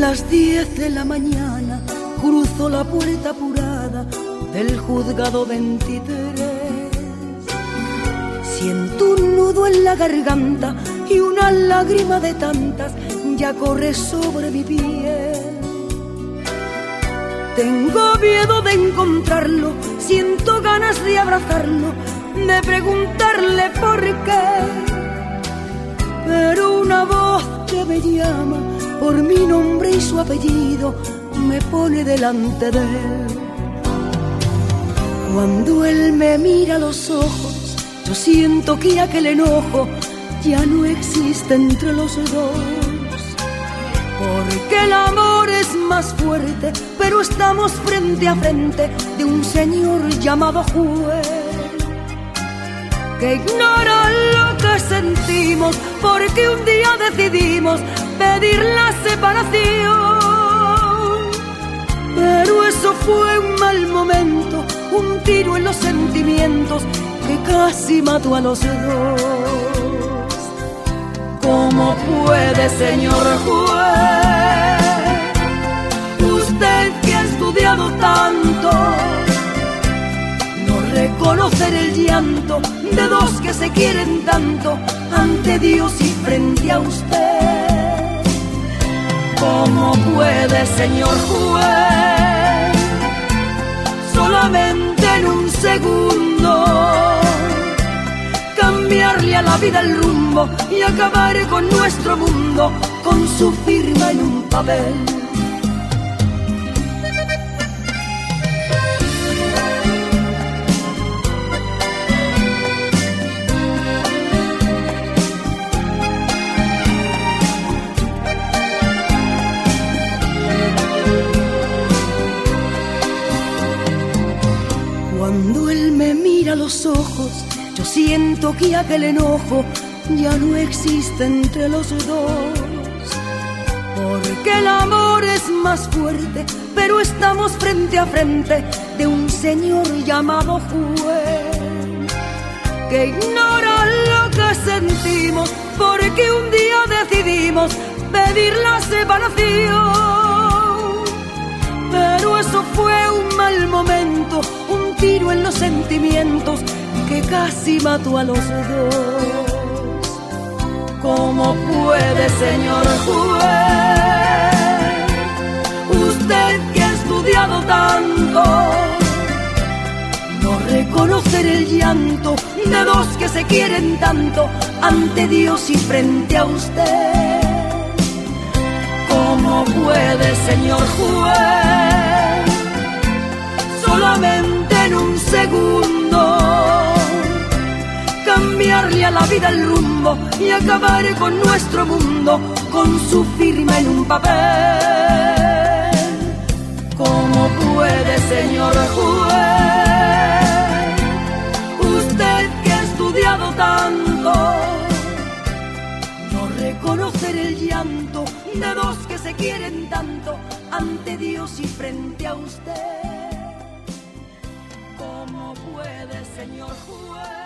las 10 de la mañana cruzo la puerta apurada del juzgado 23. Siento un nudo en la garganta y una lágrima de tantas ya corre sobre mi piel. Tengo miedo de encontrarlo, siento ganas de abrazarlo, de preguntarle por qué. Pero una voz que me llama por mi nombre y su apellido me pone delante de él. Cuando él me mira a los ojos, yo siento que aquel enojo ya no existe entre los dos. Porque el amor es más fuerte, pero estamos frente a frente de un señor llamado juez, que ignora lo que sentimos, porque un día decidimos pedir la separación. Pero eso fue un mal momento, un tiro en los sentimientos que casi mató a los dos. ¿Cómo puede, señor juez, usted que ha estudiado tanto, no reconocer el llanto de dos que se quieren tanto ante Dios y frente a usted? ¿Cómo puede, señor juez, solamente en un segundo cambiarle a la vida el rumbo y acabar con nuestro mundo con su firma en un papel? Cuando él me mira a los ojos, yo siento que aquel enojo ya no existe entre los dos. Porque el amor es más fuerte, pero estamos frente a frente de un señor llamado juez, que ignora lo que sentimos, porque un día decidimos pedir la separación. Pero eso fue un mal momento, un tiro en los sentimientos que casi mató a los dos. ¿Cómo puede, señor juez, usted que ha estudiado tanto, no reconocer el llanto de dos que se quieren tanto ante Dios y frente a usted? ¿Cómo puede, señor juez, solamente en un segundo cambiarle a la vida el rumbo y acabar con nuestro mundo con su firma en un papel? ¿Cómo puede, señor juez, usted que ha estudiado tanto, no reconocer el llanto de dos que se quieren tanto ante Dios y frente a usted? ¿Cómo puede, señor juez?